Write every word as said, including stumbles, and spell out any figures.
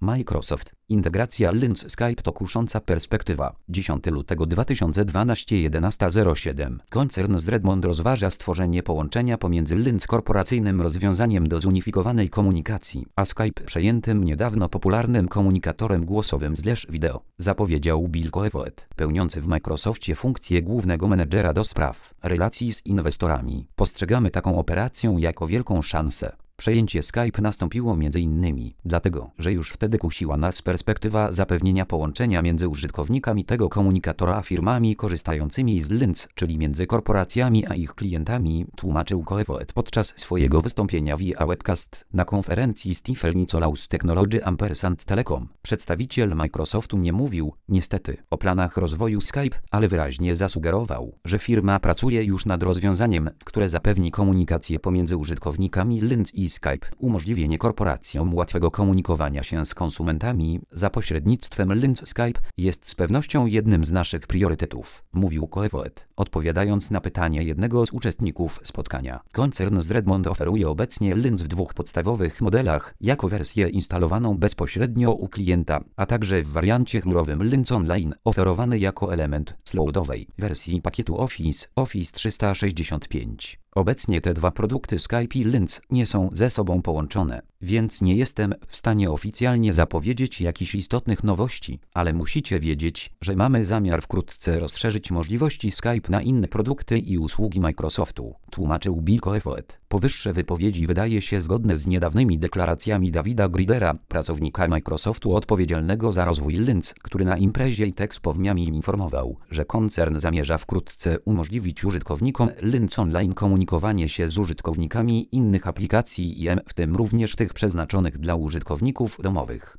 Microsoft. Integracja Linz Skype to kusząca perspektywa. dziesiątego lutego dwa tysiące dwunastego jedenasta zero siedem. Koncern z Redmond rozważa stworzenie połączenia pomiędzy Linz korporacyjnym rozwiązaniem do zunifikowanej komunikacji, a Skype przejętym niedawno popularnym komunikatorem głosowym slash wideo, zapowiedział Bill Koefoed, pełniący w Microsoftie funkcję głównego menedżera do spraw relacji z inwestorami. Postrzegamy taką operację jako wielką szansę. Przejęcie Skype nastąpiło między innymi dlatego, że już wtedy kusiła nas perspektywa zapewnienia połączenia między użytkownikami tego komunikatora a firmami korzystającymi z Linz, czyli między korporacjami a ich klientami, tłumaczył Koefoed podczas swojego wystąpienia via webcast na konferencji Stifel Nicolaus Technology Ampersand Telecom. Przedstawiciel Microsoftu nie mówił, niestety, o planach rozwoju Skype, ale wyraźnie zasugerował, że firma pracuje już nad rozwiązaniem, które zapewni komunikację pomiędzy użytkownikami Linz i Skype, umożliwienie korporacjom łatwego komunikowania się z konsumentami za pośrednictwem Linz Skype jest z pewnością jednym z naszych priorytetów, mówił Koefoed, odpowiadając na pytanie jednego z uczestników spotkania. Koncern z Redmond oferuje obecnie Linz w dwóch podstawowych modelach, jako wersję instalowaną bezpośrednio u klienta, a także w wariancie chmurowym Linz Online, oferowany jako element slowdowej wersji pakietu Office, Office trzysta sześćdziesiąt pięć. Obecnie te dwa produkty Skype i Linz nie są ze sobą połączone, więc nie jestem w stanie oficjalnie zapowiedzieć jakichś istotnych nowości, ale musicie wiedzieć, że mamy zamiar wkrótce rozszerzyć możliwości Skype na inne produkty i usługi Microsoftu, tłumaczył Bill Koefoed. Powyższe wypowiedzi wydaje się zgodne z niedawnymi deklaracjami Davida Gridera, pracownika Microsoftu odpowiedzialnego za rozwój Linz, który na imprezie Expo w Miami informował, że koncern zamierza wkrótce umożliwić użytkownikom Linz Online komunikowanie się z użytkownikami innych aplikacji I M, w tym również tych przeznaczonych dla użytkowników domowych.